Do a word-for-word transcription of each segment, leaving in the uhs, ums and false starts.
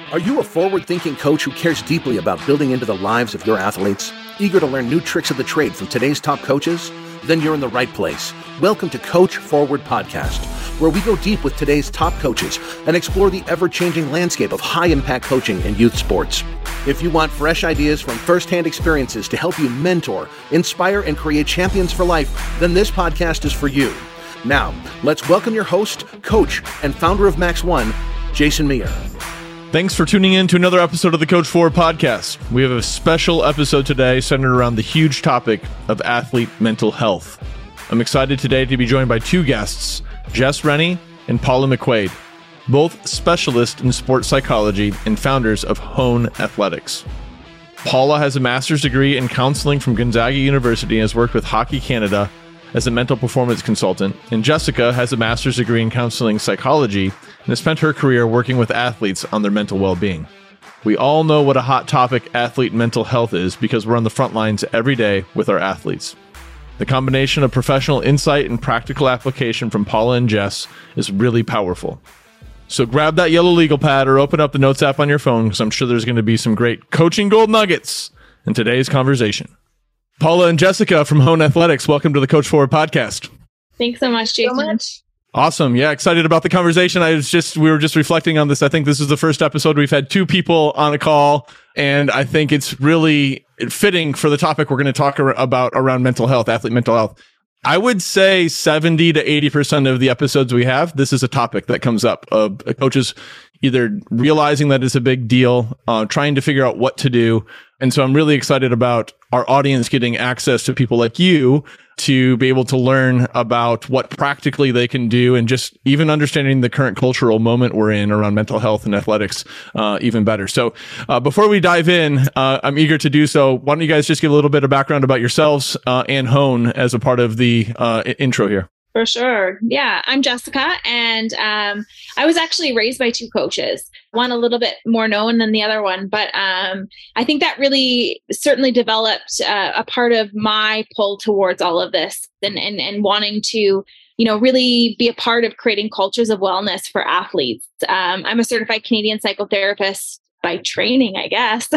Are you a forward-thinking coach who cares deeply about building into the lives of your athletes? Eager to learn new tricks of the trade from today's top coaches? Then you're in the right place. Welcome to Coach Forward Podcast, where we go deep with today's top coaches and explore the ever-changing landscape of high-impact coaching in youth sports. If you want fresh ideas from first-hand experiences to help you mentor, inspire, and create champions for life, then this podcast is for you. Now, let's welcome your host, coach, and founder of Max One, Jason Meyer. Thanks for tuning in to another episode of the Coach Forward Podcast. We have a special episode today centered around the huge topic of athlete mental health. I'm excited today to be joined by two guests, Jess Rennie and Paula McQuaid, both specialists in sports psychology and founders of Hone Athletics. Paula has a master's degree in counseling from Gonzaga University and has worked with Hockey Canada as a mental performance consultant, and Jessica has a master's degree in counseling psychology and has spent her career working with athletes on their mental well-being. We all know what a hot topic athlete mental health is because we're on the front lines every day with our athletes. The combination of professional insight and practical application from Paula and Jess is really powerful. So grab that yellow legal pad or open up the Notes app on your phone because I'm sure there's going to be some great coaching gold nuggets in today's conversation. Paula and Jessica from Hone Athletics, welcome to the Coach Forward Podcast. Thanks so much, Jason. So much. Awesome. Yeah, excited about the conversation. I was just, we were just reflecting on this. I think this is the first episode we've had two people on a call, and I think it's really fitting for the topic we're going to talk ar- about around mental health, athlete mental health. I would say seventy to eighty percent of the episodes we have, this is a topic that comes up of coaches either realizing that it's a big deal, uh, trying to figure out what to do. And so I'm really excited about our audience getting access to people like you to be able to learn about what practically they can do and just even understanding the current cultural moment we're in around mental health and athletics uh, even better. So uh, before we dive in, uh, I'm eager to do so. Why don't you guys just give a little bit of background about yourselves uh, and Hone as a part of the uh, intro here? For sure. Yeah, I'm Jessica, and um, I was actually raised by two coaches, one a little bit more known than the other one, but um, I think that really certainly developed uh, a part of my pull towards all of this and, and, and wanting to, you know, really be a part of creating cultures of wellness for athletes. Um, I'm a certified Canadian psychotherapist by training, I guess,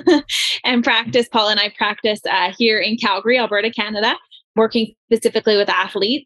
and practice. Paul and I practice uh, here in Calgary, Alberta, Canada, working specifically with athletes,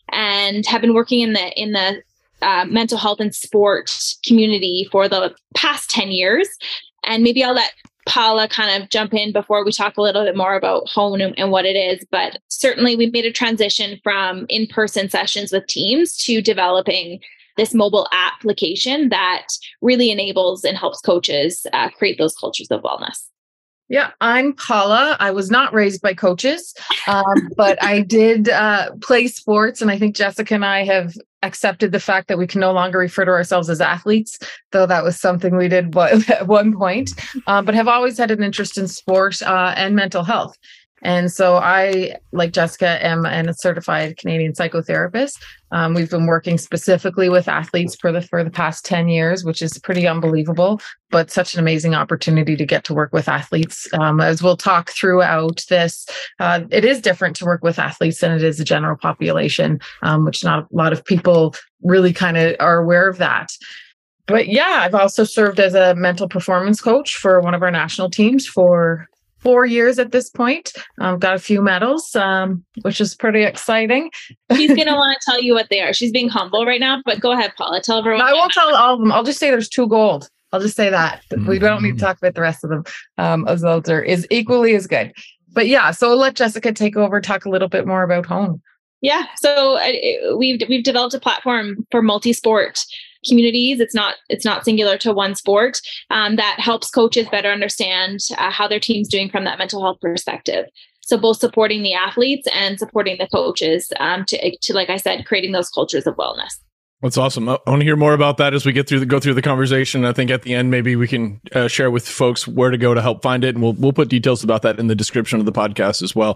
and have been working in the in the uh, mental health and sport community for the past ten years. And maybe I'll let Paula kind of jump in before we talk a little bit more about Hone and, and what it is. But certainly we made a transition from in-person sessions with teams to developing this mobile application that really enables and helps coaches uh, create those cultures of wellness. Yeah, I'm Paula. I was not raised by coaches, um, but I did uh, play sports. And I think Jessica and I have accepted the fact that we can no longer refer to ourselves as athletes, though that was something we did at one point, um, but have always had an interest in sport uh, and mental health. And so I, like Jessica, am a certified Canadian psychotherapist. Um, we've been working specifically with athletes for the for the past ten years, which is pretty unbelievable, but such an amazing opportunity to get to work with athletes. Um, as we'll talk throughout this, uh, it is different to work with athletes than it is the general population, um, which not a lot of people really kind of are aware of that. But yeah, I've also served as a mental performance coach for one of our national teams for four years at this point. I've um, got a few medals, um, which is pretty exciting. She's going to want to tell you what they are. She's being humble right now, but go ahead, Paula. Tell everyone. No, I won't tell all of them. I'll just say there's two gold. I'll just say that. Mm-hmm. We don't need to talk about the rest of them. Um, as those are is equally as good. But yeah, so I'll let Jessica take over, talk a little bit more about Hone. Yeah, so uh, we've we've developed a platform for multi-sport communities. It's not it's not singular to one sport um, that helps coaches better understand uh, how their team's doing from that mental health perspective. So both supporting the athletes and supporting the coaches um, to, to, like I said, creating those cultures of wellness. That's awesome. I want to hear more about that as we get through the go through the conversation. I think at the end, maybe we can uh, share with folks where to go to help find it, and we'll we'll put details about that in the description of the podcast as well.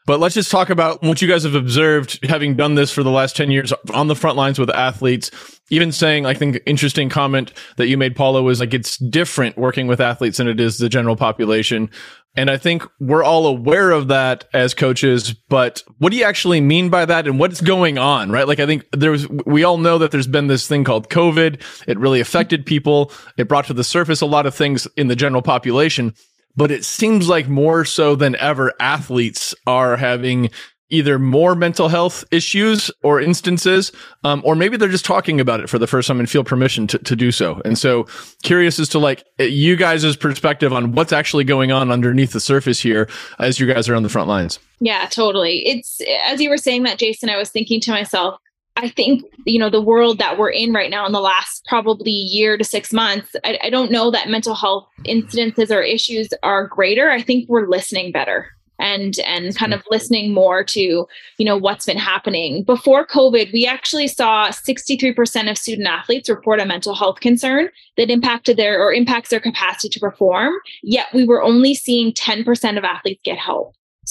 But let's just talk about what you guys have observed, having done this for the last ten years on the front lines with athletes. Even saying, I think, interesting comment that you made, Paula, was like, it's different working with athletes than it is the general population. And I think we're all aware of that as coaches, but what do you actually mean by that and what's going on, right? Like, I think there's, we all know that there's been this thing called COVID. It really affected people. It brought to the surface a lot of things in the general population, but it seems like more so than ever, athletes are having either more mental health issues or instances, um, or maybe they're just talking about it for the first time and feel permission to, to do so. And so curious as to like you guys' perspective on what's actually going on underneath the surface here as you guys are on the front lines. Yeah, totally. It's, as you were saying that, Jason, I was thinking to myself, I think, you know, the world that we're in right now in the last probably year to six months, I, I don't know that mental health incidences or issues are greater. I think we're listening better. and and kind of listening more to, you know, what's been happening. Before COVID, we actually saw sixty-three percent of student athletes report a mental health concern that impacted their or impacts their capacity to perform, yet we were only seeing ten percent of athletes get help.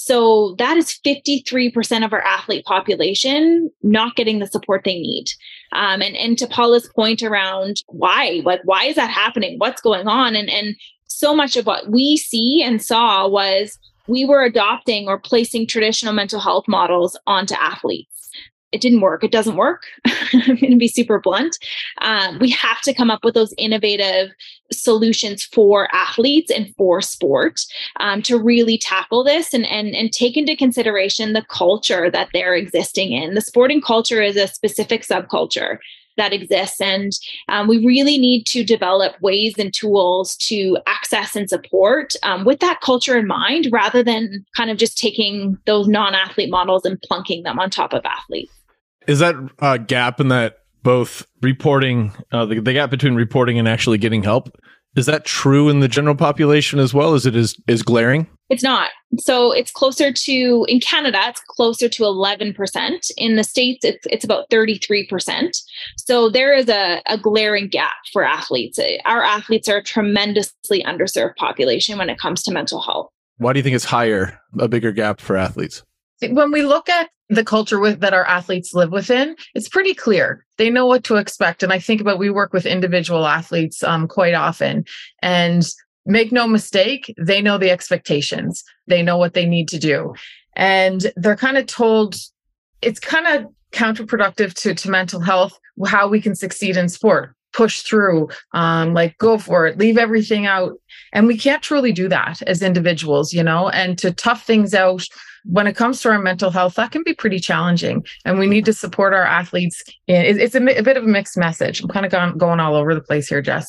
So that is fifty-three percent of our athlete population not getting the support they need. Um, and, and to Paula's point around why, like, why is that happening? What's going on? And, and so much of what we see and saw was we were adopting or placing traditional mental health models onto athletes. It didn't work. It doesn't work. I'm going to be super blunt. Um, we have to come up with those innovative solutions for athletes and for sport um, to really tackle this and, and, and take into consideration the culture that they're existing in. The sporting culture is a specific subculture that exists. And um, we really need to develop ways and tools to access and support um, with that culture in mind, rather than kind of just taking those non-athlete models and plunking them on top of athletes. Is that a gap in that both reporting, uh, the, the gap between reporting and actually getting help, is that true in the general population as well as it is, is glaring? It's not. So it's closer to, in Canada, it's closer to eleven percent. In the States, it's it's about thirty-three percent. So there is a, a glaring gap for athletes. Our athletes are a tremendously underserved population when it comes to mental health. Why do you think it's higher, a bigger gap for athletes? When we look at the culture with, that our athletes live within, it's pretty clear. They know what to expect. And I think about, we work with individual athletes um, quite often, and make no mistake, they know the expectations. They know what they need to do. And they're kind of told, it's kind of counterproductive to, to mental health, how we can succeed in sport. Push through, um, like go for it, leave everything out. And we can't truly do that as individuals, you know, and to tough things out when it comes to our mental health, that can be pretty challenging. And we need to support our athletes. In, it's a, a bit of a mixed message. I'm kind of going, going all over the place here, Jess.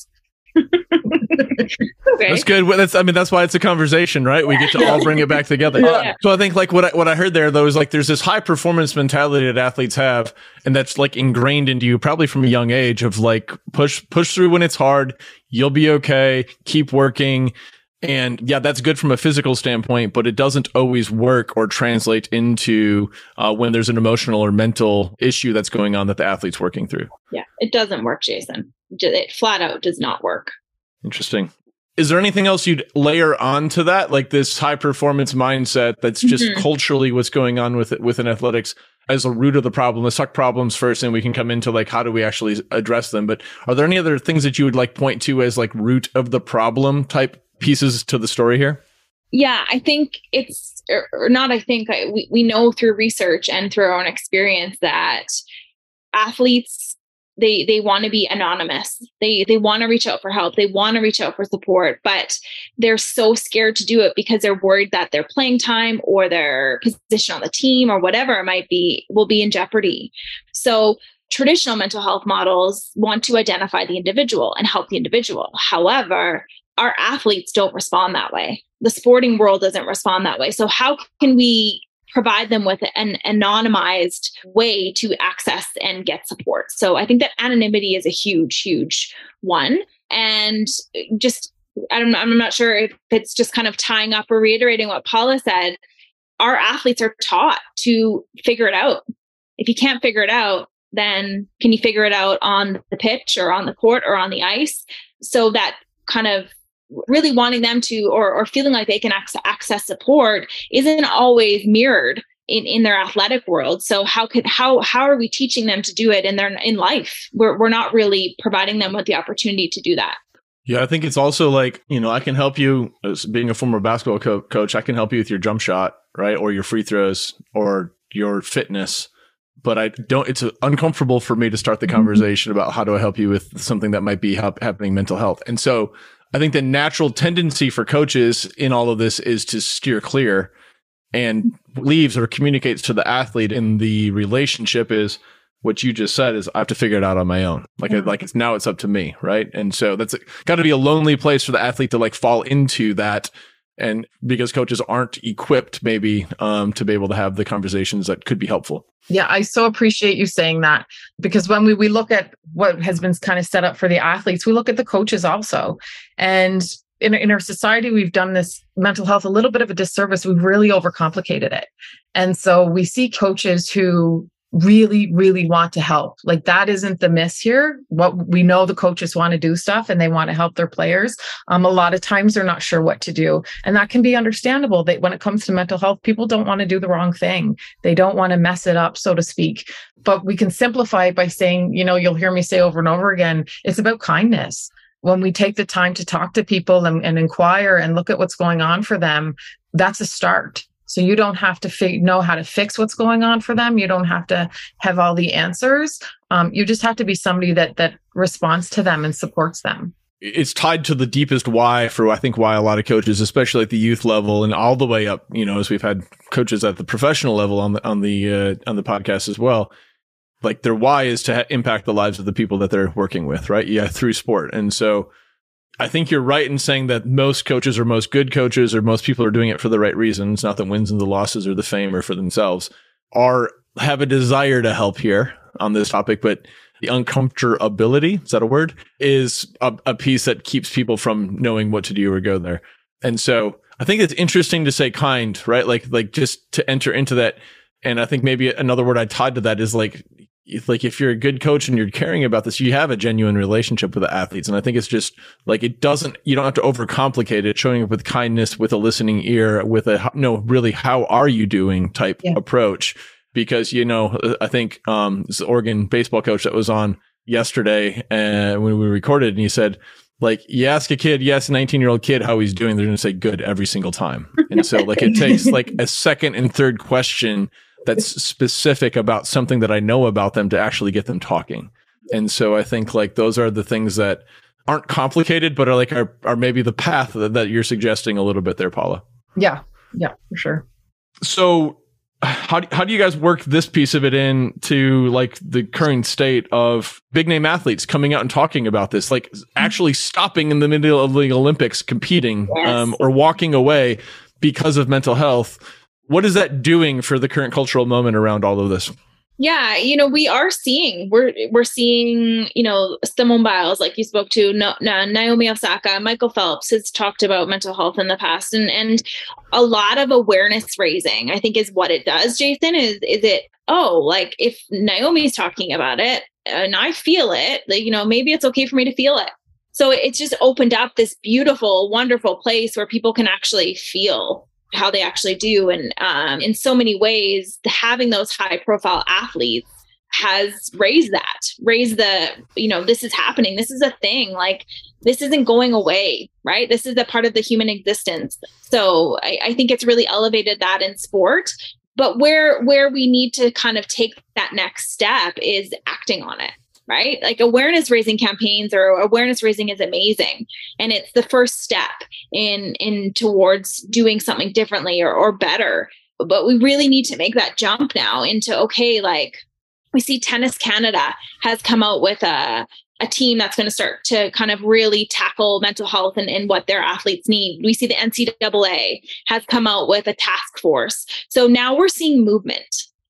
Okay. That's good. That's, I mean, that's why it's a conversation, right? We get to all bring it back together. Yeah. So I think like what I, what I heard there though is like there's this high performance mentality that athletes have, and that's like ingrained into you probably from a young age of like push push through when it's hard. You'll be okay. Keep working. And yeah, that's good from a physical standpoint, but it doesn't always work or translate into uh, when there's an emotional or mental issue that's going on that the athlete's working through. Yeah, it doesn't work, Jason. It flat out does not work. Interesting. Is there anything else you'd layer onto that, like this high performance mindset that's just mm-hmm. culturally what's going on with it within athletics as a root of the problem? Let's talk problems first, and we can come into like how do we actually address them. But are there any other things that you would like point to as like root of the problem type pieces to the story here? Yeah, I think it's, or not I think, I, we, we know through research and through our own experience that athletes, they they want to be anonymous. They they want to reach out for help. They want to reach out for support, but they're so scared to do it because they're worried that their playing time or their position on the team or whatever it might be will be in jeopardy. So traditional mental health models want to identify the individual and help the individual. However, our athletes don't respond that way. The sporting world doesn't respond that way. So how can we provide them with an anonymized way to access and get support? So I think that anonymity is a huge, huge one. And just, I'm, I'm not sure if it's just kind of tying up or reiterating what Paula said. Our athletes are taught to figure it out. If you can't figure it out, then can you figure it out on the pitch or on the court or on the ice? So that kind of really wanting them to, or, or feeling like they can access, access support isn't always mirrored in, in their athletic world. So how could, how, how are we teaching them to do it in their, in life? We're, we're not really providing them with the opportunity to do that. Yeah, I think it's also like, you know, I can help you as being a former basketball co- coach. I can help you with your jump shot, right? Or your free throws or your fitness. But I don't, it's uncomfortable for me to start the conversation about how do I help you with something that might be ha- happening mental health. And so I think the natural tendency for coaches in all of this is to steer clear, and leaves or communicates to the athlete in the relationship is what you just said is I have to figure it out on my own. Like, mm-hmm. like it's now it's up to me. Right. And so that's got to be a lonely place for the athlete to like fall into that. And because coaches aren't equipped maybe um, to be able to have the conversations that could be helpful. Yeah, I so appreciate you saying that, because when we, we look at what has been kind of set up for the athletes, we look at the coaches also. And in, in our society, we've done this mental health a little bit of a disservice. We've really overcomplicated it. And so we see coaches who really, really want to help. Like, that isn't the miss here. What we know, the coaches want to do stuff and they want to help their players. Um, a lot of times they're not sure what to do. And that can be understandable. That when it comes to mental health, people don't want to do the wrong thing. They don't want to mess it up, so to speak. But we can simplify it by saying, you know, you'll hear me say over and over again, it's about kindness. When we take the time to talk to people and, and inquire and look at what's going on for them, that's a start. So you don't have to fig- know how to fix what's going on for them. You don't have to have all the answers. Um, you just have to be somebody that that responds to them and supports them. It's tied to the deepest why for, I think, why a lot of coaches, especially at the youth level and all the way up, you know, as we've had coaches at the professional level on the on the uh, on the podcast as well. Like, their why is to ha- impact the lives of the people that they're working with, right? Yeah, through sport. And so I think you're right in saying that most coaches or most good coaches or most people are doing it for the right reasons, not the wins and the losses or the fame or for themselves, are have a desire to help here on this topic. But the uncomfortability, is that a word, is a, a piece that keeps people from knowing what to do or go there. And so I think it's interesting to say kind, right? Like, like just to enter into that. And I think maybe another word I tied to that is like, If, like if you're a good coach and you're caring about this, you have a genuine relationship with the athletes. And I think it's just like, it doesn't, you don't have to overcomplicate it, showing up with kindness, with a listening ear, with a, no, really, how are you doing type yeah. approach. Because, you know, I think um, this Oregon baseball coach that was on yesterday uh, when we recorded, and he said, like, you ask a kid, yes, a nineteen year old kid, how he's doing, they're going to say good every single time. And so like, it takes like a second and third question that's specific about something that I know about them to actually get them talking. And so I think like those are the things that aren't complicated, but are like, are, are maybe the path that, that you're suggesting a little bit there, Paula. Yeah. Yeah, for sure. So how do, how do you guys work this piece of it in to like the current state of big name athletes coming out and talking about this, like actually stopping in the middle of the Olympics competing yes. um, or walking away because of mental health? What is that doing for the current cultural moment around all of this? Yeah, you know, we are seeing, we're we're seeing, you know, Simone Biles, like you spoke to, no, no, Naomi Osaka, Michael Phelps has talked about mental health in the past, and and a lot of awareness raising, I think, is what it does. Jason, is is it, oh, like if Naomi's talking about it and I feel it, like, you know, maybe it's okay for me to feel it. So it's just opened up this beautiful, wonderful place where people can actually feel how they actually do. And um, in so many ways, having those high profile athletes has raised that, raised the, you know, this is happening. This is a thing. Like, this isn't going away, right? This is a part of the human existence. So I, I think it's really elevated that in sport. But where where we need to kind of take that next step is acting on it. Right? Like, awareness raising campaigns or awareness raising is amazing. And it's the first step in, in towards doing something differently or, or better. But we really need to make that jump now into, okay, like we see Tennis Canada has come out with a, a team that's going to start to kind of really tackle mental health and, and what their athletes need. We see the N C double A has come out with a task force. So now we're seeing movement.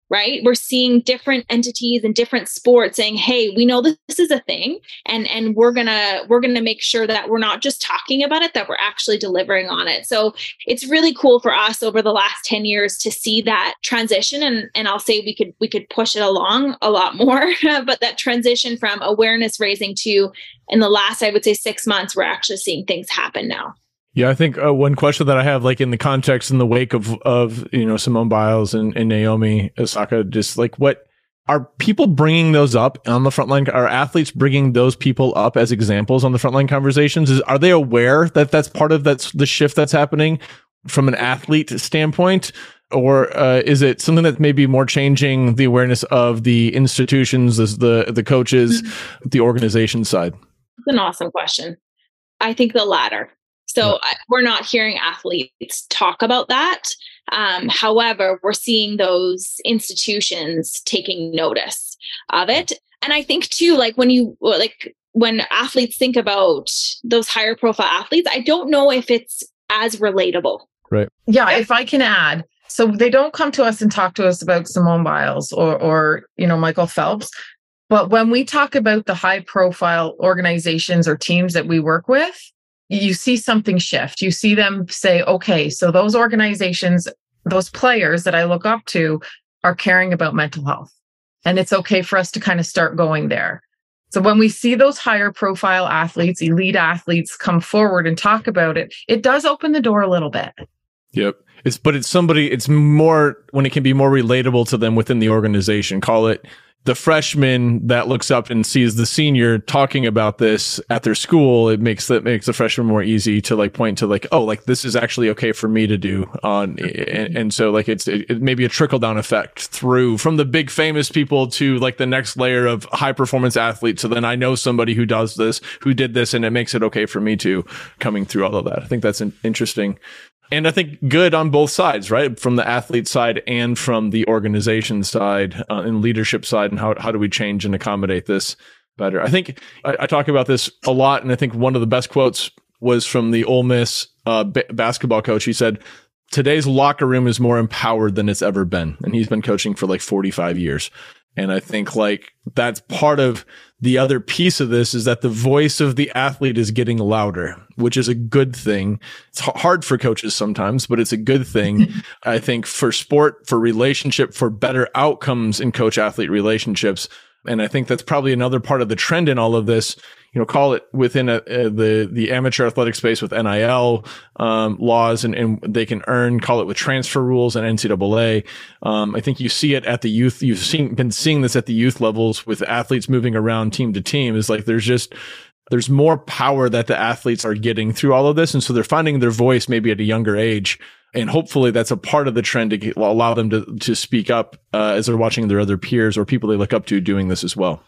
right? We're seeing different entities and different sports saying, hey, we know this, this is a thing, and and we're gonna we're gonna make sure that we're not just talking about it, that we're actually delivering on it. So it's really cool for us over the last ten years to see that transition, and and I'll say we could we could push it along a lot more, but that transition from awareness raising to, in the last, I would say, six months, we're actually seeing things happen now. Yeah, I think uh, one question that I have, like in the context, in the wake of, of you know, Simone Biles and, and Naomi Osaka, just like what are people bringing those up on the front line? Are athletes bringing those people up as examples on the frontline conversations? Is, are they aware that that's part of that's the shift that's happening from an athlete standpoint? Or uh, is it something that may be more changing the awareness of the institutions, the the, the coaches, mm-hmm. the organization side? That's an awesome question. I think the latter. So yeah. We're not hearing athletes talk about that. Um, however, we're seeing those institutions taking notice of it. And I think too, like when you, like when athletes think about those higher profile athletes, I don't know if it's as relatable. Right. Yeah. If I can add, so they don't come to us and talk to us about Simone Biles or, or, you know, Michael Phelps. But when we talk about the high profile organizations or teams that we work with, you see something shift. You see them say, okay, so those organizations, those players that I look up to are caring about mental health. And it's okay for us to kind of start going there. So when we see those higher profile athletes, elite athletes come forward and talk about it, it does open the door a little bit. Yep. It's, but it's somebody, it's more when it can be more relatable to them within the organization. Call it the freshman that looks up and sees the senior talking about this at their school. It makes that makes the freshman more easy to like point to like, oh, like this is actually okay for me to do on. And, and so like it's it, it may be a trickle down effect through from the big famous people to like the next layer of high performance athletes. So then I know somebody who does this, who did this, and it makes it okay for me to coming through all of that. I think that's an interesting. And I think good on both sides, right? From the athlete side and from the organization side uh, and leadership side. And how, how do we change and accommodate this better? I think I, I talk about this a lot. And I think one of the best quotes was from the Ole Miss uh, b- basketball coach. He said, today's locker room is more empowered than it's ever been. And he's been coaching for like forty-five years. And I think like that's part of the other piece of this is that the voice of the athlete is getting louder, which is a good thing. It's hard for coaches sometimes, but it's a good thing. I think for sport, for relationship, for better outcomes in coach athlete relationships. And I think that's probably another part of the trend in all of this. You know, call it within a, a, the the amateur athletic space with N I L um, laws, and, and they can earn. Call it with transfer rules and N C double A. Um, I think you see it at the youth. You've seen been seeing this at the youth levels with athletes moving around team to team. Is like there's just there's more power that the athletes are getting through all of this, and so they're finding their voice maybe at a younger age. And hopefully that's a part of the trend to get, allow them to to speak up uh, as they're watching their other peers or people they look up to doing this as well.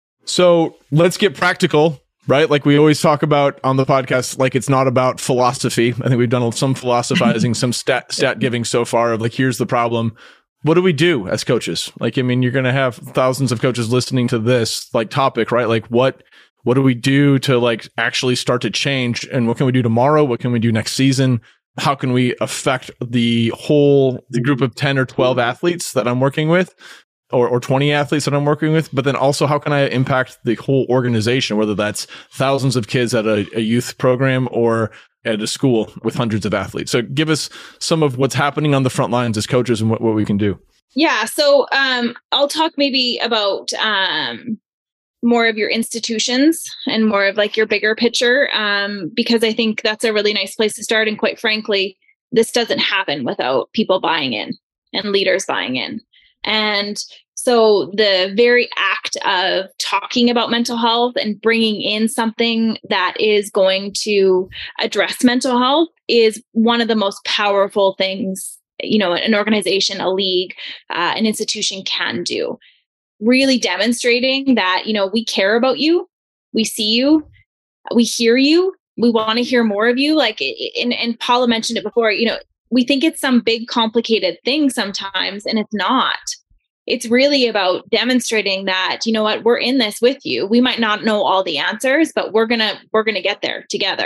So let's get practical, right? Like we always talk about on the podcast, like it's not about philosophy. I think we've done some philosophizing, some stat stat giving so far of like, here's the problem. What do we do as coaches? Like, I mean, you're going to have thousands of coaches listening to this like topic, right? Like what, what do we do to like actually start to change? And what can we do tomorrow? What can we do next season? How can we affect the whole, the group of ten or twelve athletes that I'm working with? Or, or twenty athletes that I'm working with, but then also how can I impact the whole organization, whether that's thousands of kids at a, a youth program or at a school with hundreds of athletes. So give us some of what's happening on the front lines as coaches and what, what we can do. Yeah. So um, I'll talk maybe about um, more of your institutions and more of like your bigger picture, um, because I think that's a really nice place to start. And quite frankly, this doesn't happen without people buying in and leaders buying in. And so the very act of talking about mental health and bringing in something that is going to address mental health is one of the most powerful things, you know, an organization, a league, uh, an institution can do. Really demonstrating that, you know, we care about you, we see you, we hear you, we want to hear more of you. Like, and, and Paula mentioned it before, you know, we think it's some big complicated thing sometimes, and it's not. It's really about demonstrating that, you know what, we're in this with you. We might not know all the answers, but we're going to, we're going to get there together.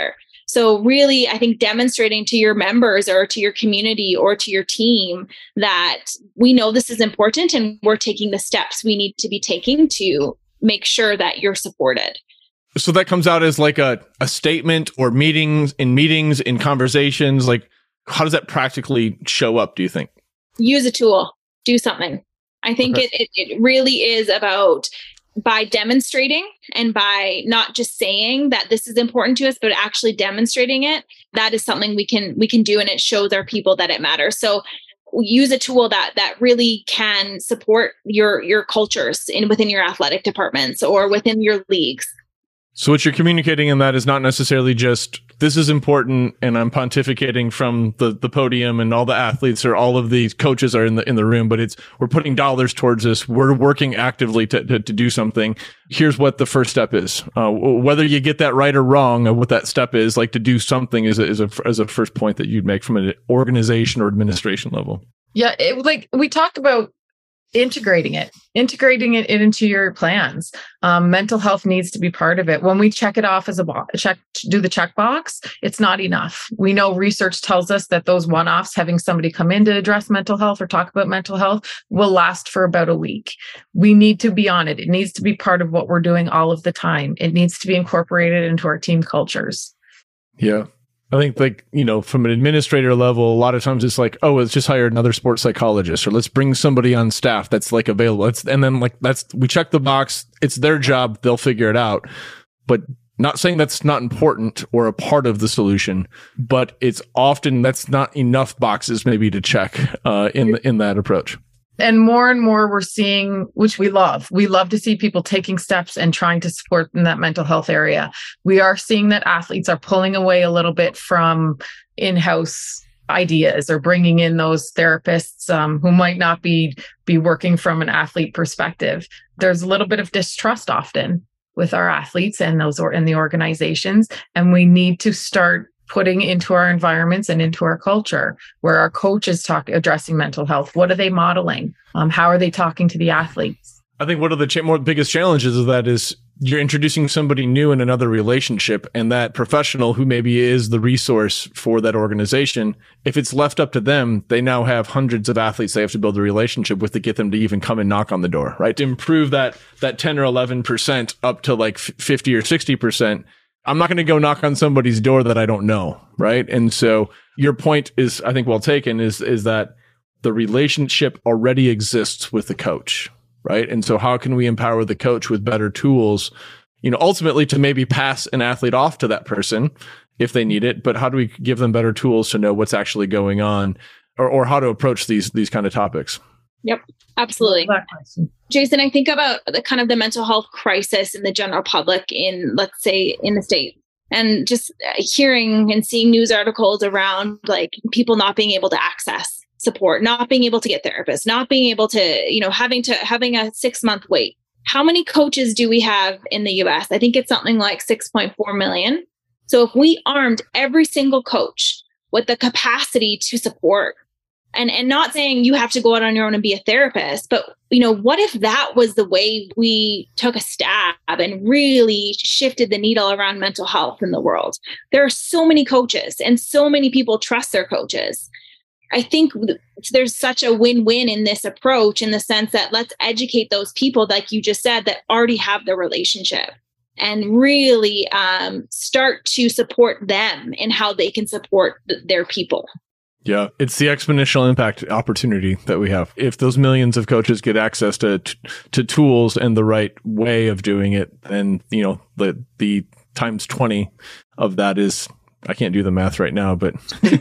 So really, I think demonstrating to your members or to your community or to your team that we know this is important and we're taking the steps we need to be taking to make sure that you're supported. So that comes out as like a, a statement or meetings in meetings, in conversations. Like, how does that practically show up, do you think? Use a tool, do something. I think Okay. it, it, it really is about by demonstrating and by not just saying that this is important to us, but actually demonstrating it. That is something we can we can do, and it shows our people that it matters. So use a tool that that really can support your your cultures in within your athletic departments or within your leagues. So what you're communicating in that is not necessarily just, this is important and I'm pontificating from the, the podium and all the athletes or all of these coaches are in the in the room, but it's, we're putting dollars towards this. We're working actively to, to, to do something. Here's what the first step is. Uh, whether you get that right or wrong of what that step is, like to do something is a, is a, as a first point that you'd make from an organization or administration level. Yeah, it, like we talked about integrating it, integrating it into your plans. Um, mental health needs to be part of it. When we check it off as a bo- check, do the checkbox, it's not enough. We know research tells us that those one-offs, having somebody come in to address mental health or talk about mental health, will last for about a week. We need to be on it. It needs to be part of what we're doing all of the time. It needs to be incorporated into our team cultures. Yeah. I think, like, you know, from an administrator level, a lot of times it's like, oh, let's just hire another sports psychologist, or let's bring somebody on staff that's like available. It's, and then like, that's, we check the box. It's their job. They'll figure it out. But not saying that's not important or a part of the solution, but it's often that's not enough boxes maybe to check uh, in, in that approach. And more and more we're seeing, which we love, we love to see people taking steps and trying to support in that mental health area. We are seeing that athletes are pulling away a little bit from in-house ideas or bringing in those therapists um, who might not be, be working from an athlete perspective. There's a little bit of distrust often with our athletes and those or in the organizations. And we need to start putting into our environments and into our culture where our coaches talk addressing mental health. What are they modeling? Um, how are they talking to the athletes? I think one of the cha- more biggest challenges of that is you're introducing somebody new in another relationship, and that professional who maybe is the resource for that organization, if it's left up to them, they now have hundreds of athletes they have to build a relationship with to get them to even come and knock on the door, right? To improve that that ten or eleven percent up to like fifty or sixty percent. I'm not going to go knock on somebody's door that I don't know, right? And so your point is, I think, well taken, is is that the relationship already exists with the coach, right? And so how can we empower the coach with better tools, you know, ultimately to maybe pass an athlete off to that person if they need it, but how do we give them better tools to know what's actually going on, or, or how to approach these these kind of topics? Yep, absolutely. Jason, I think about the kind of the mental health crisis in the general public in, let's say, in the States, and just hearing and seeing news articles around like people not being able to access support, not being able to get therapists, not being able to, you know, having to having a six month wait. How many coaches do we have in the U S? I think it's something like six point four million. So if we armed every single coach with the capacity to support, And and not saying you have to go out on your own and be a therapist, but, you know, what if that was the way we took a stab and really shifted the needle around mental health in the world? There are so many coaches and so many people trust their coaches. I think there's such a win-win in this approach, in the sense that let's educate those people, like you just said, that already have the relationship, and really um, start to support them in how they can support th- their people. Yeah, it's the exponential impact opportunity that we have. If those millions of coaches get access to to tools and the right way of doing it, then, you know, the the times twenty of that is, I can't do the math right now, but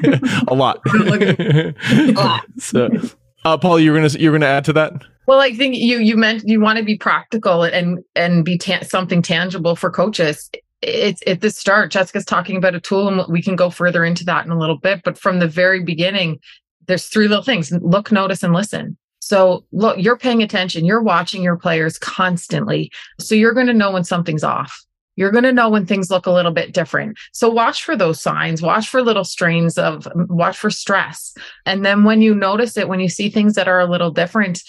a lot. A lot. So, uh, Paul, you're gonna you're gonna add to that? Well, I think you you meant you want to be practical and and be ta- something tangible for coaches. It's at the start. Jessica's talking about a tool, and we can go further into that in a little bit. But from the very beginning, there's three little things: look, notice, and listen. So look, you're paying attention. You're watching your players constantly. So you're going to know when something's off. You're going to know when things look a little bit different. So watch for those signs, watch for little strains of, watch for stress. And then when you notice it, when you see things that are a little different,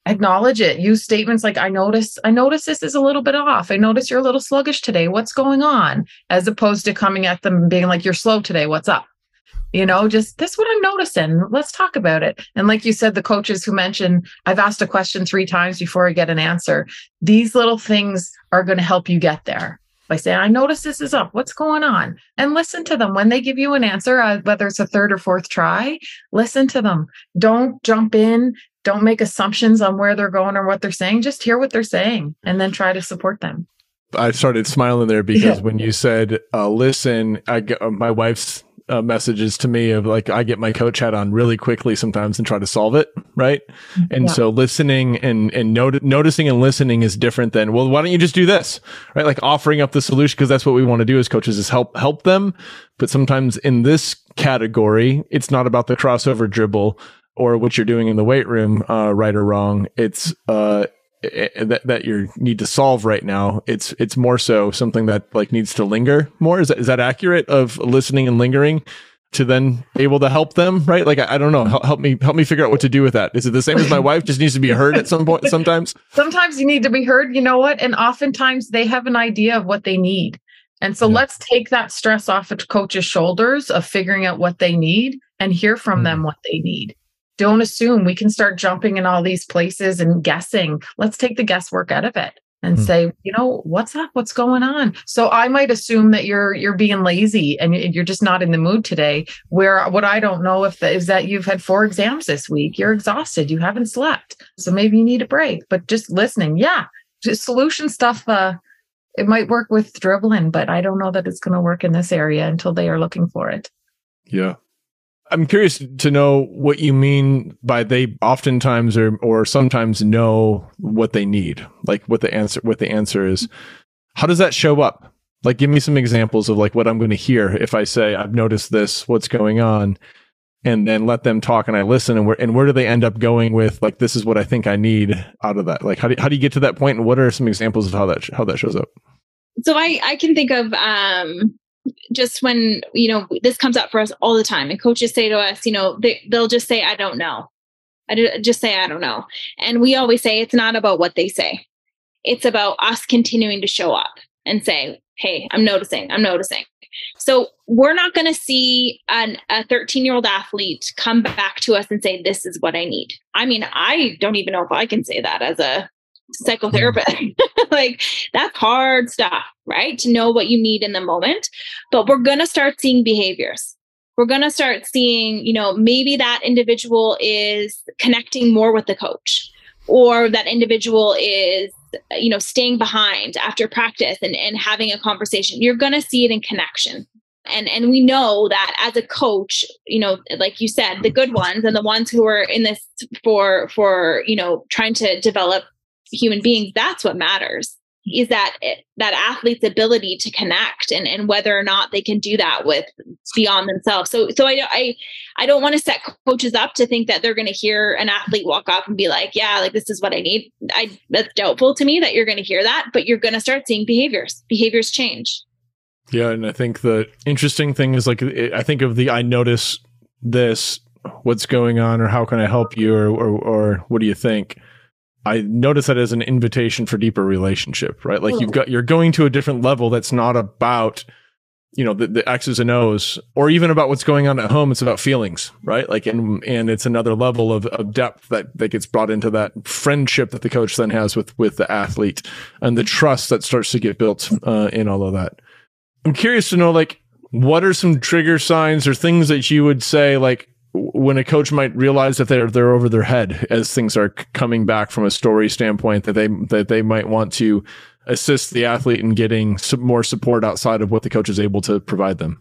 acknowledge it. Use statements like, I notice, I notice this is a little bit off. I notice you're a little sluggish today. What's going on? As opposed to coming at them and being like, you're slow today. What's up? You know, just this is what I'm noticing. Let's talk about it. And like you said, the coaches who mentioned, I've asked a question three times before I get an answer. These little things are going to help you get there by saying, I notice this is up. What's going on? And listen to them when they give you an answer, uh, whether it's a third or fourth try, listen to them. Don't jump in. Don't make assumptions on where they're going or what they're saying. Just hear what they're saying and then try to support them. I started smiling there because when you said, uh, listen, I get, uh, my wife's uh, messages to me of like, I get my coach hat on really quickly sometimes and try to solve it. Right. And yeah. so listening and, and not- noticing and listening is different than, well, why don't you just do this? Right. Like offering up the solution, because that's what we want to do as coaches is help, help them. But sometimes in this category, it's not about the crossover dribble or what you're doing in the weight room, uh, right or wrong. It's, uh, that, that you need to solve right now. It's, it's more so something that like needs to linger more. Is that, is that accurate of listening and lingering to then able to help them? Right. Like, I, I don't know. Help, help me, help me figure out what to do with that. Is it the same as my wife just needs to be heard at some point? Sometimes, sometimes you need to be heard, you know what? And oftentimes they have an idea of what they need. And so yeah. let's take that stress off of coaches' shoulders of figuring out what they need and hear from mm. them what they need. Don't assume we can start jumping in all these places and guessing. Let's take the guesswork out of it and mm. say, you know, what's up? What's going on? So I might assume that you're you're being lazy and you're just not in the mood today. Where what I don't know if that is that you've had four exams this week. You're exhausted. You haven't slept. So maybe you need a break. But just listening, yeah, just solution stuff. Uh, it might work with dribbling, but I don't know that it's going to work in this area until they are looking for it. Yeah. I'm curious to know what you mean by they oftentimes or or sometimes know what they need, like what the answer what the answer is. How does that show up? Like, give me some examples of like what I'm going to hear if I say, I've noticed this, what's going on, and then let them talk and I listen. And where and where do they end up going with like, this is what I think I need out of that? Like, how do how do you get to that point, and what are some examples of how that how that shows up? So I I can think of um. just when, you know, this comes up for us all the time and coaches say to us, you know, they, they'll just say, I don't know. I do, just say, I don't know. And we always say, it's not about what they say. It's about us continuing to show up and say, hey, I'm noticing, I'm noticing. So we're not going to see an, a thirteen year old athlete come back to us and say, this is what I need. I mean, I don't even know if I can say that as a psychotherapist. Like, that's hard stuff, right? To know what you need in the moment. But we're going to start seeing behaviors. We're going to start seeing, you know, maybe that individual is connecting more with the coach, or that individual is, you know, staying behind after practice and, and having a conversation. You're going to see it in connection. And and we know that as a coach, you know, like you said, the good ones and the ones who are in this for, for, you know, trying to develop human beings, that's what matters, is that that athlete's ability to connect and, and whether or not they can do that with beyond themselves. So so I I I don't want to set coaches up to think that they're going to hear an athlete walk off and be like, yeah, like this is what I need. I that's doubtful to me that you're going to hear that, but you're going to start seeing behaviors. Behaviors change. Yeah, and I think the interesting thing is like I think of the I notice this, what's going on, or how can I help you, or or, or what do you think? I notice that as an invitation for deeper relationship, right? Like you've got, you're going to a different level that's not about, you know, the, the X's and O's, or even about what's going on at home. It's about feelings, right? Like, and, and it's another level of, of depth that, that gets brought into that friendship that the coach then has with, with the athlete, and the trust that starts to get built uh, in all of that. I'm curious to know, like, what are some trigger signs or things that you would say, like, when a coach might realize that they're they're over their head as things are c- coming back from a story standpoint, that they that they might want to assist the athlete in getting some more support outside of what the coach is able to provide them?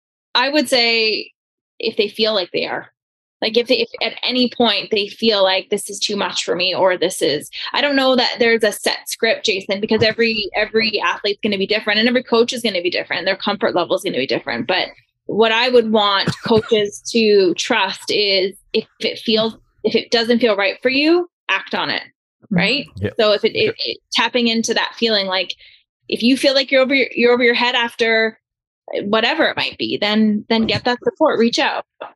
I would say if they feel like they are, like if, they, if at any point they feel like this is too much for me, or this is, I don't know that there's a set script, Jason, because every every athlete's going to be different and every coach is going to be different. Their comfort level is going to be different, but what I would want coaches to trust is if it feels, if it doesn't feel right for you, act on it. Right. Yep. So if it, it, it tapping into that feeling, like if you feel like you're over your, you're over your head after whatever it might be, then, then get that support, reach out.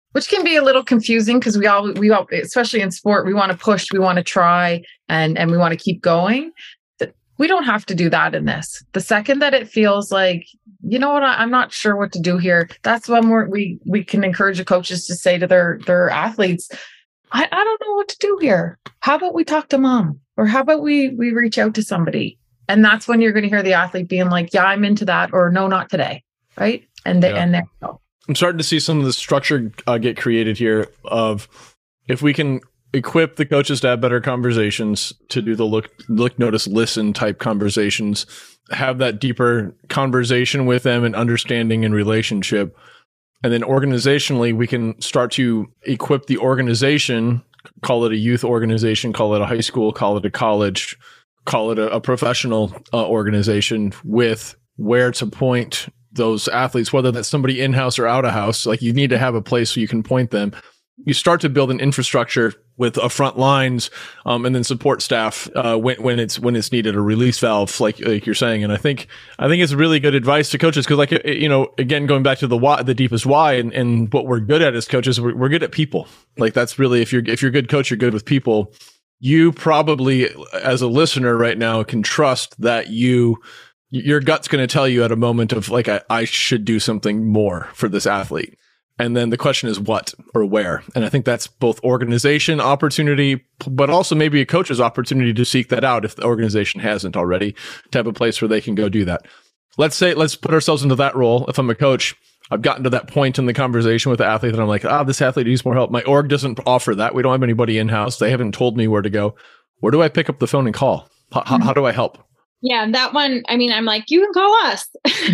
which can be a little confusing because we all, we all, especially in sport, we want to push, we want to try, and, and we want to keep going. We don't have to do that in this. The second that it feels like, you know what, I'm not sure what to do here, that's when we're, we we can encourage the coaches to say to their their athletes, I, I don't know what to do here. How about we talk to mom? Or how about we we reach out to somebody? And that's when you're going to hear the athlete being like, yeah, I'm into that, or no, not today. Right. And they, yeah. and there you go. I'm starting to see some of the structure uh, get created here of if we can equip the coaches to have better conversations, to do the look, look, notice, listen type conversations, have that deeper conversation with them and understanding and relationship. And then organizationally, we can start to equip the organization, call it a youth organization, call it a high school, call it a college, call it a, a professional uh, organization, with where to point those athletes, whether that's somebody in-house or out-of-house. Like, you need to have a place so you can point them. You start to build an infrastructure with a front lines, um, and then support staff uh, when when it's when it's needed, a release valve, like like you're saying. And I think I think it's really good advice to coaches, because, like, you know, again, going back to the why, the deepest why, and, and what we're good at as coaches, we're, we're good at people. Like, that's really, if you're if you're a good coach, you're good with people. You probably, as a listener right now, can trust that you. Your gut's going to tell you at a moment of like, I, I should do something more for this athlete. And then the question is what or where. And I think that's both organization opportunity, but also maybe a coach's opportunity to seek that out if the organization hasn't already, to have a place where they can go do that. Let's say, let's put ourselves into that role. If I'm a coach, I've gotten to that point in the conversation with the athlete that I'm like, ah, this athlete needs more help. My org doesn't offer that. We don't have anybody in-house. They haven't told me where to go. Where do I pick up the phone and call? How, mm-hmm. how do I help? Yeah, that one, I mean, I'm like, you can call us.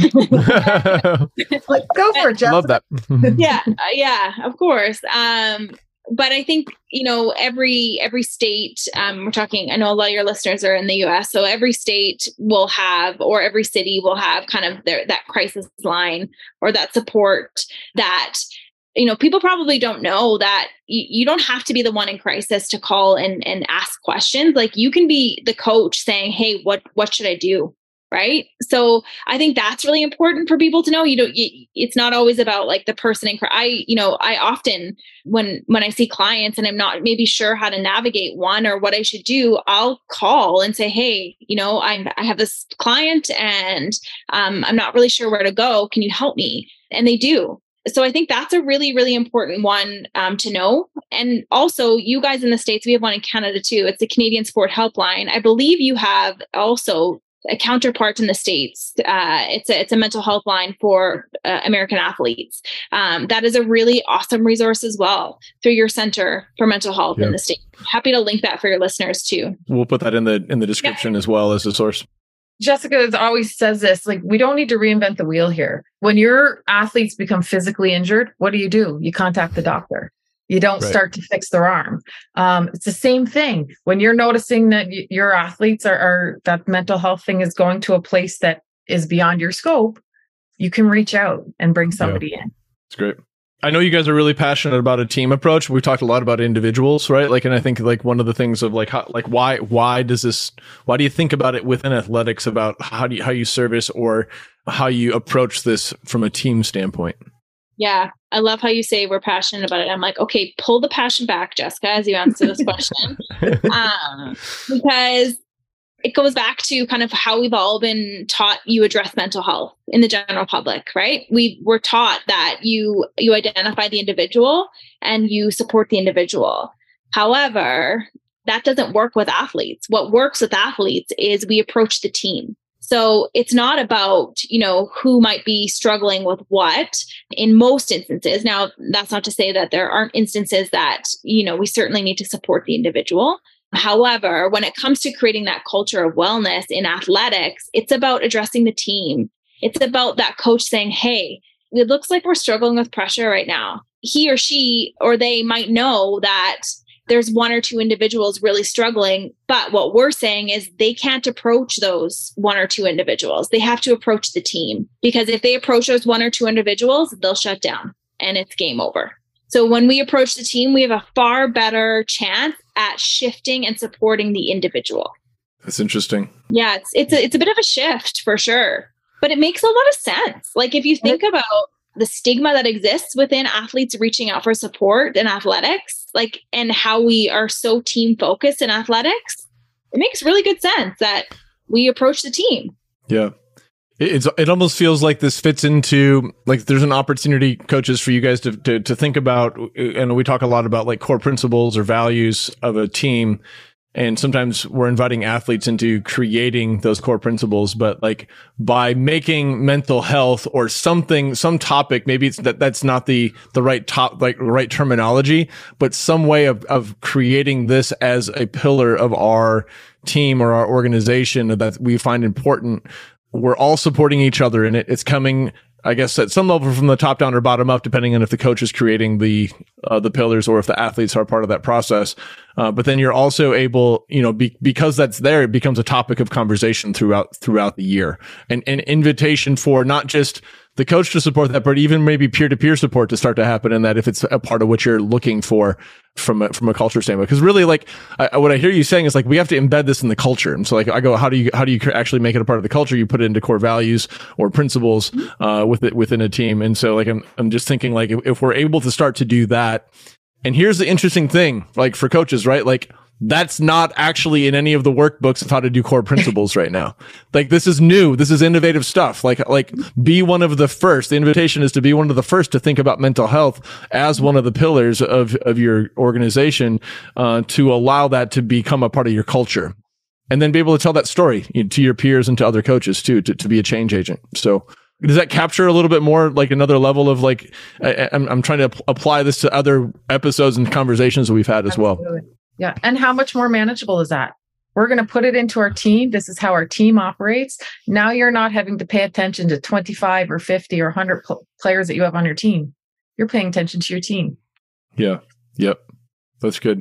Like, go for it, Jessica. Love that. yeah, uh, yeah, of course. Um, but I think, you know, every every state, um, we're talking, I know a lot of your listeners are in the U S, so every state will have, or every city will have kind of their that crisis line or that support that, you know, people probably don't know that you, you don't have to be the one in crisis to call and, and ask questions. Like, you can be the coach saying, hey, what, what should I do? Right. So I think that's really important for people to know. You know, you, it's not always about like the person in, I, you know, I often, when, when I see clients and I'm not maybe sure how to navigate one or what I should do, I'll call and say, hey, you know, I'm, I have this client and um, I'm not really sure where to go. Can you help me? And they do. So I think that's a really, really important one um, to know. And also, you guys in the States, we have one in Canada too. It's the Canadian Sport Helpline. I believe you have also a counterpart in the States. Uh, it's a it's a mental health line for uh, American athletes. Um, that is a really awesome resource as well through your Center for Mental Health yep. in the States. Happy to link that for your listeners too. We'll put that in the in the description yeah. as well as a source. Jessica always says this, like, we don't need to reinvent the wheel here. When your athletes become physically injured, what do you do? You contact the doctor. You don't right. start to fix their arm. Um, it's the same thing. When you're noticing that y- your athletes are, are, that mental health thing is going to a place that is beyond your scope, you can reach out and bring somebody yeah. in. It's great. I know you guys are really passionate about a team approach. We've talked a lot about individuals, right? Like, and I think like one of the things of like, how, like why, why does this, why do you think about it within athletics about how do you, how you service or how you approach this from a team standpoint? Yeah. I love how you say we're passionate about it. I'm like, okay, pull the passion back, Jessica, as you answer this question. um, because it goes back to kind of how we've all been taught you address mental health in the general public, right? We were taught that you you identify the individual and you support the individual. However, that doesn't work with athletes. What works with athletes is we approach the team. So it's not about, you know, who might be struggling with what in most instances. Now, that's not to say that there aren't instances that, you know, we certainly need to support the individual. However, when it comes to creating that culture of wellness in athletics, it's about addressing the team. It's about that coach saying, hey, it looks like we're struggling with pressure right now. He or she, or they might know that there's one or two individuals really struggling. But what we're saying is they can't approach those one or two individuals. They have to approach the team, because if they approach those one or two individuals, they'll shut down and it's game over. So when we approach the team, we have a far better chance at shifting and supporting the individual. That's interesting. Yeah, it's it's a, it's a bit of a shift for sure, but it makes a lot of sense. Like, if you think about the stigma that exists within athletes reaching out for support in athletics, like, and how we are so team focused in athletics, it makes really good sense that we approach the team. Yeah. It's, it almost feels like this fits into, like, there's an opportunity, coaches, for you guys to, to, to think about, and we talk a lot about like core principles or values of a team. And sometimes we're inviting athletes into creating those core principles, but like by making mental health or something, some topic, maybe it's that that's not the, the right top, like right terminology, but some way of, of creating this as a pillar of our team or our organization that we find important. We're all supporting each other in it. It's coming, I guess, at some level from the top down or bottom up, depending on if the coach is creating the uh, the pillars or if the athletes are part of that process. Uh, but then you're also able, you know, be, because that's there, it becomes a topic of conversation throughout throughout the year, and an invitation for not just the coach to support that, but even maybe peer-to-peer support to start to happen in that, if it's a part of what you're looking for from a, from a culture standpoint. Because really, like, I, what I hear you saying is like, we have to embed this in the culture. And so like, I go, how do you, how do you actually make it a part of the culture? You put it into core values or principles, uh, with it within a team. And so like, I'm, I'm just thinking like, if, if we're able to start to do that, and here's the interesting thing, like for coaches, right? Like, that's not actually in any of the workbooks of how to do core principles right now. Like, this is new. This is innovative stuff. Like, like be one of the first. The invitation is to be one of the first to think about mental health as one of the pillars of, of your organization, uh, to allow that to become a part of your culture, and then be able to tell that story, you know, to your peers and to other coaches too, to, to be a change agent. So does that capture a little bit more, like another level of like, I, I'm, I'm trying to ap- apply this to other episodes and conversations that we've had as well. Absolutely. Yeah. And how much more manageable is that? We're going to put it into our team. This is how our team operates. Now you're not having to pay attention to twenty-five or fifty or one hundred pl- players that you have on your team. You're paying attention to your team. Yeah. Yep. That's good.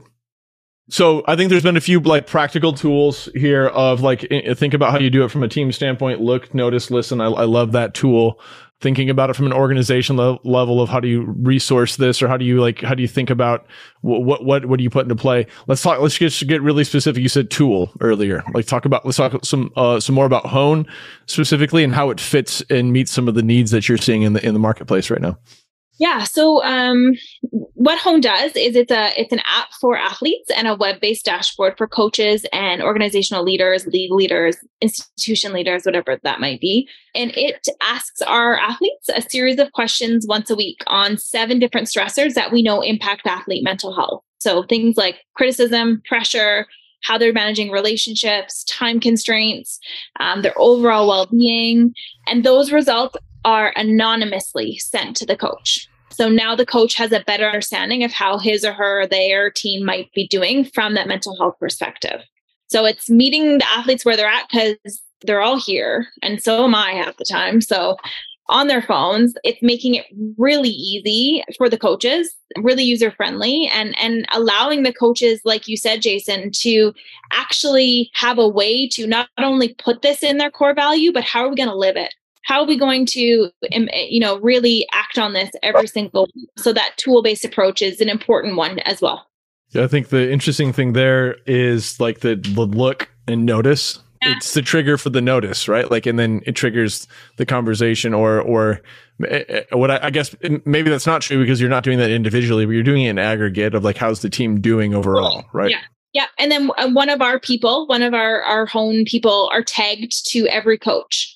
So I think there's been a few like practical tools here of like, think about how you do it from a team standpoint. Look, notice, listen. I, I love that tool. Thinking about it from an organization le- level of how do you resource this, or how do you like, how do you think about what, what, what, what do you put into play? Let's talk, let's just get really specific. You said tool earlier, like talk about, let's talk some, uh, some more about Hone specifically and how it fits and meets some of the needs that you're seeing in the, in the marketplace right now. Yeah. So um, what Hone does is it's a it's an app for athletes and a web-based dashboard for coaches and organizational leaders, league leaders, institution leaders, whatever that might be. And it asks our athletes a series of questions once a week on seven different stressors that we know impact athlete mental health. So things like criticism, pressure, how they're managing relationships, time constraints, um, their overall well-being. And those results are anonymously sent to the coach. So now the coach has a better understanding of how his or her, their team might be doing from that mental health perspective. So it's meeting the athletes where they're at, because they're all here. And so am I half the time. So on their phones, it's making it really easy for the coaches, really user-friendly, and, and allowing the coaches, like you said, Jason, to actually have a way to not only put this in their core value, but how are we going to live it? How are we going to, you know, really act on this every single week? So that tool-based approach is an important one as well. Yeah, I think the interesting thing there is like the, the look and notice. Yeah. It's the trigger for the notice, right? Like, and then it triggers the conversation, or, or what I, I guess maybe that's not true because you're not doing that individually, but you're doing it in aggregate of like, how's the team doing overall, right? Yeah. Yeah. And then one of our people, one of our, our Hone people are tagged to every coach.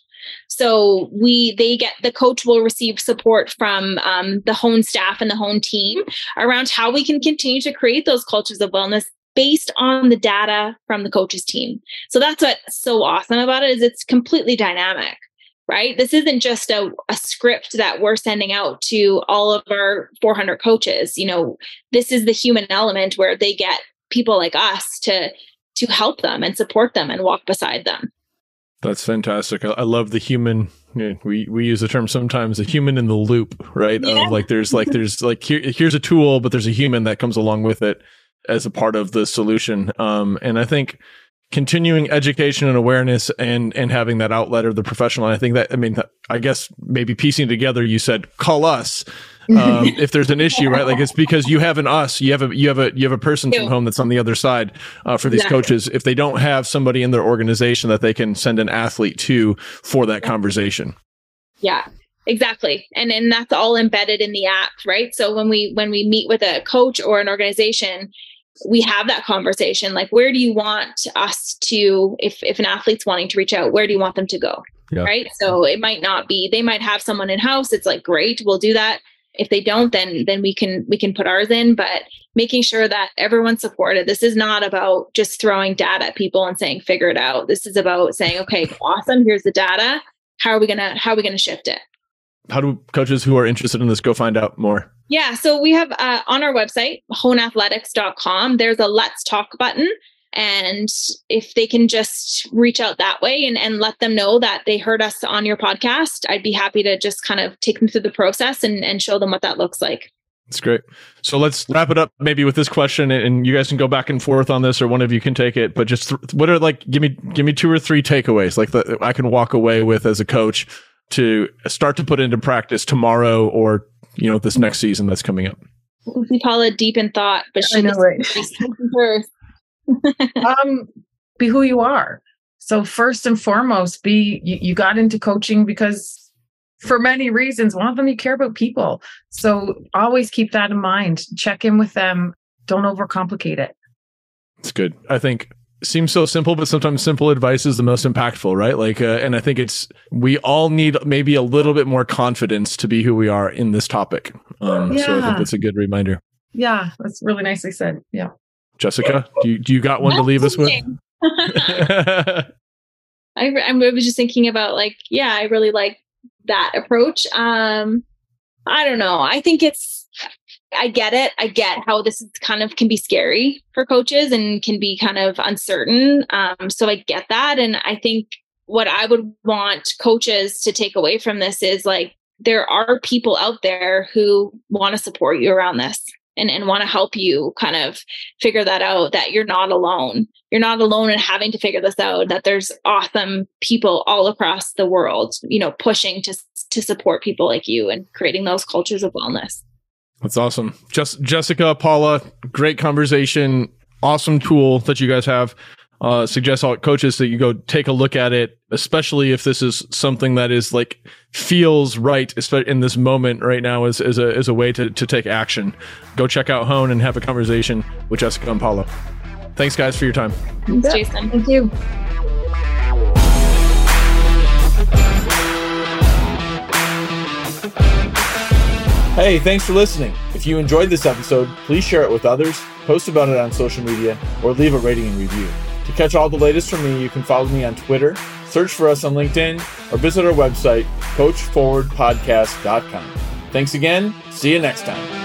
So we, they get, the coach will receive support from um, the Hone staff and the Hone team around how we can continue to create those cultures of wellness based on the data from the coach's team. So that's what's so awesome about it, is it's completely dynamic, right? This isn't just a, a script that we're sending out to all of our four hundred coaches. You know, this is the human element where they get people like us to, to help them and support them and walk beside them. That's fantastic. I, I love the human. You know, we we use the term sometimes, a human in the loop, right? Yeah. Of like, there's like there's like here, here's a tool, but there's a human that comes along with it as a part of the solution. Um, and I think continuing education and awareness and and having that outlet of the professional. I think that, I mean, I guess maybe piecing together, you said call us. um, if there's an issue, right? Like, it's because you have an us, you have a, you have a, you have a person from home that's on the other side, uh, for these exactly. coaches. If they don't have somebody in their organization that they can send an athlete to for that conversation. Yeah. Exactly. And and that's all embedded in the app, right? So when we when we meet with a coach or an organization, we have that conversation. Like, where do you want us to, if if an athlete's wanting to reach out, where do you want them to go? Yeah. Right. So it might not be, they might have someone in-house. It's like, great, we'll do that. If they don't, then then we can we can put ours in, but making sure that everyone's supported. This is not about just throwing data at people and saying, figure it out. This is about saying, okay, awesome, here's the data. How are we gonna how are we gonna shift it? How do coaches who are interested in this go find out more? Yeah, so we have uh, on our website, hone athletics dot com, there's a Let's Talk button. And if they can just reach out that way and, and let them know that they heard us on your podcast, I'd be happy to just kind of take them through the process and, and show them what that looks like. That's great. So let's wrap it up maybe with this question, and you guys can go back and forth on this, or one of you can take it. But just th- what are like, give me, give me two or three takeaways like that I can walk away with as a coach to start to put into practice tomorrow, or, you know, this next season that's coming up. We call it deep in thought, but she I know, right? first. um, be who you are. So first and foremost, be you, you got into coaching because for many reasons. One of them, you care about people. So always keep that in mind. Check in with them. Don't overcomplicate it. It's good. I think it seems so simple, but sometimes simple advice is the most impactful, right? Like, uh, and I think it's, we all need maybe a little bit more confidence to be who we are in this topic. Um, yeah. So I think that's a good reminder. Yeah, that's really nicely said. Yeah. Jessica, do you, do you got one to leave us with? I, I was just thinking about like, yeah, I really like that approach. Um, I don't know. I think it's, I get it. I get how this is kind of can be scary for coaches and can be kind of uncertain. Um, so I get that. And I think what I would want coaches to take away from this is like, there are people out there who want to support you around this. And, and want to help you kind of figure that out, that you're not alone. You're not alone in having to figure this out, that there's awesome people all across the world, you know, pushing to to support people like you and creating those cultures of wellness. That's awesome. Just Jessica, Paula, great conversation. Awesome tool that you guys have. Uh, suggest all coaches that you go take a look at it, especially if this is something that is like feels right in this moment right now as, as a as a way to, to take action. Go check out Hone and have a conversation with Jessica and Paula. Thanks, guys, for your time. Thanks, yeah. Jason. Thank you. Hey, thanks for listening. If you enjoyed this episode, please share it with others, post about it on social media, or leave a rating and review. To catch all the latest from me, you can follow me on Twitter, search for us on LinkedIn, or visit our website, coach forward podcast dot com. Thanks again. See you next time.